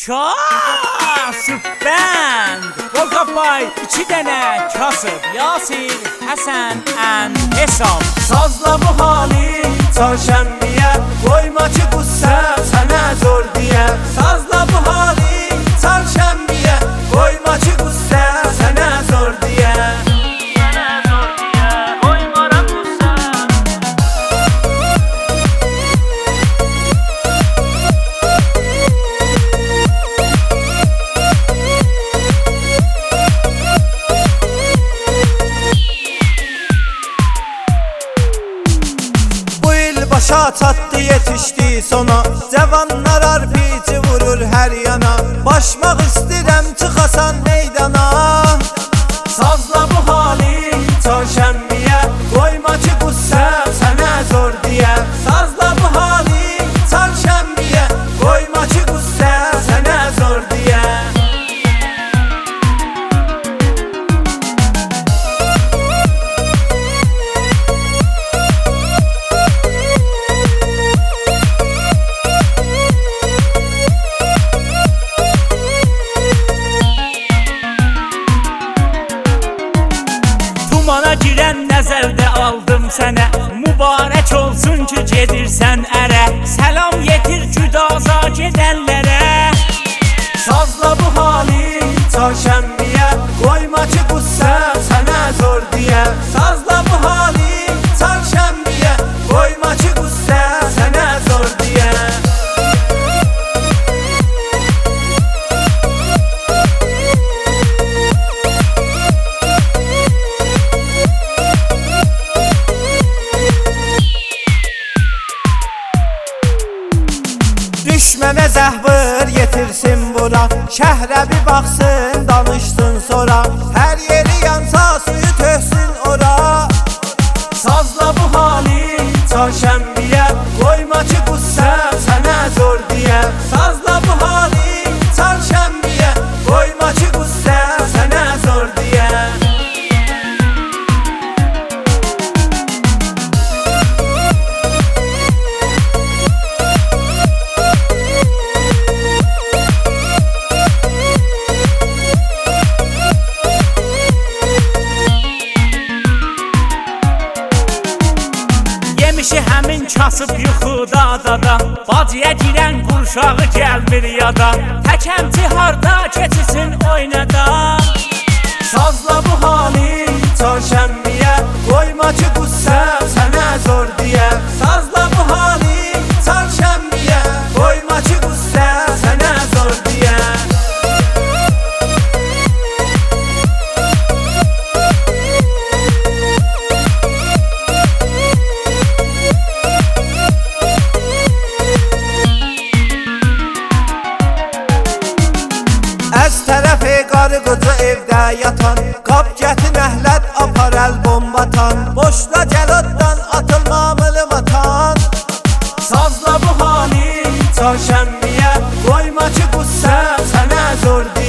Kasıb bənd Volqabay 2 dənə kasıb Yasir, Həsən, Ən, Hesam Sazla bu hali çarşənbiyə Qoyma ki qüssə sənə zor deyə Sazla bu hali çarşənbiyə Qoyma ki qüssə sənə zor deyə Başa çatdı yetişdi sona Cavanlar arpici vurur hər yana Başmaq istirəm çıxasan meydana Sazla bu hali çarşənbiyə Qoyma ki qüssə sənə zor deyə Sazla bu hali çarşənbiyə Qoyma ki qüssə sənə zor deyə Dumana girən nəzərdə aldım sənə Mübarək olsun ki gedirsən ərə Səlam yetir güdaza gedənlərə Sazla bu hali çarşənbiyə Qoyma ki qüssə sənə zor deyə Sazla bu hali çarşənbiyə Qoyma ki qüssə sənə zor deyə Düşmənə zəhvır yetirsin bura Şəhrə bir baxsın danışsın sonra Hər yeri yansa suyu töksün ora Sazla bu hali çarşənbiyə Qoyma ki qüssə sənə zor deyə Sazla bu hali çarşənbiyə Qoyma ki qüssə sənə zor deyə Yemişi həmin kasıb yuxuda dada Bacıya girən qurşağı gəlmir yada Təkəmçi harda keçisin oynada Sazla bu hali çarşənbiyə Qoyma ki qüssə sənə zor deyə Sazla bu hali çarşənbiyə Qoyma ki qüssə sənə zor deyə Əz tərəfi qarı qıcı evdə yatan Qap gətin əhlət apar əl bombatan Boşla gəloddan atılmamılım atan Sazla bu hali çarşənbiyə Qoyma ki qüssə sənə zor deyə